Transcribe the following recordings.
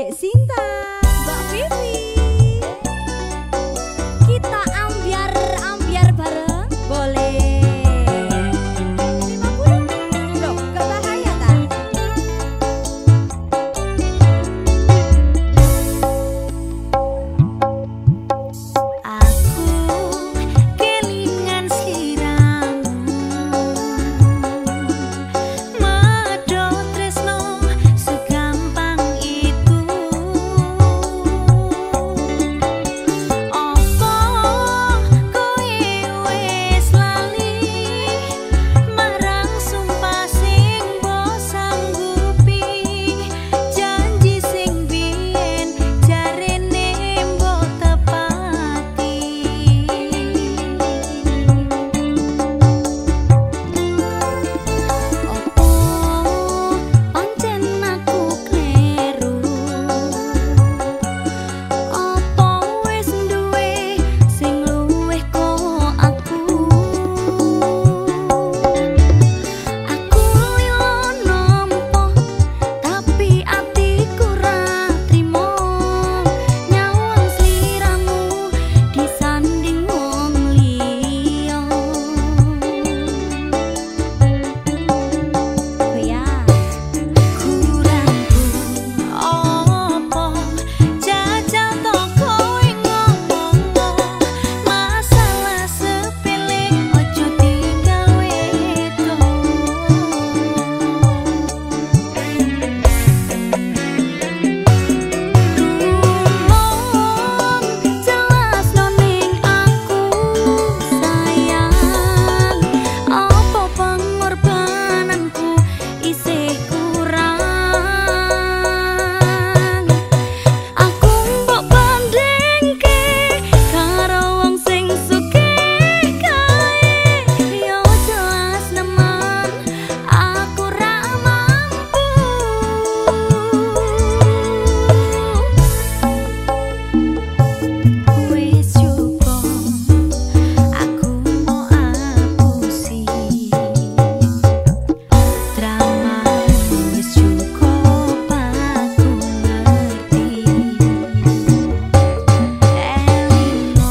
Dek Sinta, Mbak Vivi. Kita ambiar bareng, boleh. 50 loh, gak bahaya ta? Aku kelingan sliramu, medho tresno segampang itu. Apa kowe wis lali marang sumpah sing mbok sanggupi, janji sing biyen jarene mbok tepati. Opo pancen aku kleru? Opo wis duwe sing luwih kok aku? Aku lilo nampa tapi atiku ra trimo nyawang sliramu disanding wong liya. Ya, Kurangku opo jajal to kowe ngomong masalah sepele ojo digawe jelas noning aku sayang, apa pengorbananku isih kurang. Aku mbok bandingke karo wong sing sugih kae, yo jelas nemen aku ra mampu. Wis cukup aku mau apusi drama, wis cukup aku ngerti. Elingo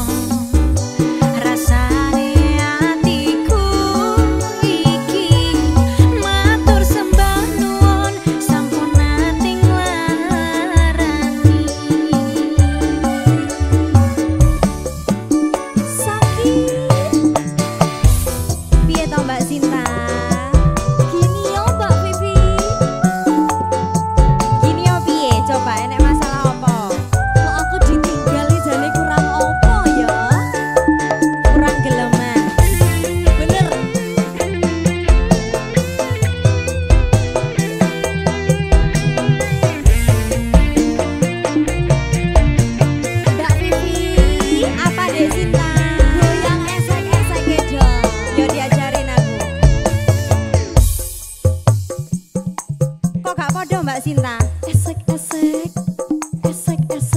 rasane atiku iki, matur sembah nuwun sampun nating nglarani. sakit. Piye to Mbak Sinta? Gini yo Mbak Vivi. Gini yo piye? Coba enek masalah apa? Kok aku ditinggali jane kurang opo ya? Kurang geleman. Bener. Mbak Vivi, apa Dek Sinta? Goyang esek-esek dong. Yo diajarin aku. Kok gak podo Mbak Sinta? Esek esek esek esek